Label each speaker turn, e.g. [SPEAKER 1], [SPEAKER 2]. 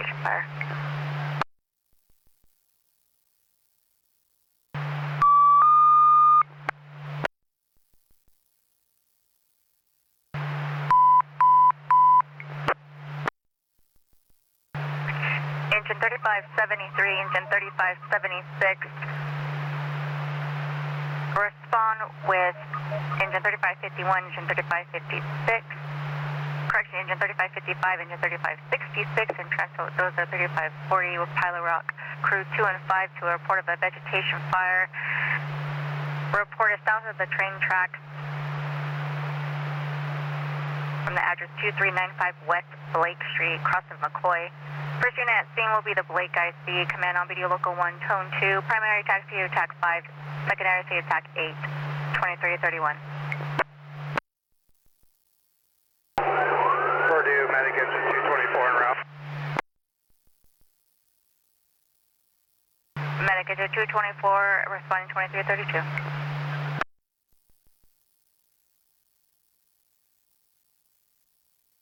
[SPEAKER 1] vegetation fire. Engine 3573, engine 3576. Respond with engine 3551, engine 3556. Correction, engine 3555, engine 3566, and transfer those are 3540 with Pilot Rock crew 2 and 5 to a report of a vegetation fire. Report is south of the train tracks from the address 2395 West Blake Street, cross of McCoy. First unit at scene will be the Blake IC. Command on video local 1, tone 2. Primary taxi attack 5. Secondary taxi attack 8. 2331.
[SPEAKER 2] Purdue, medic engine 224 en route.
[SPEAKER 1] Medic engine 224, responding 2332.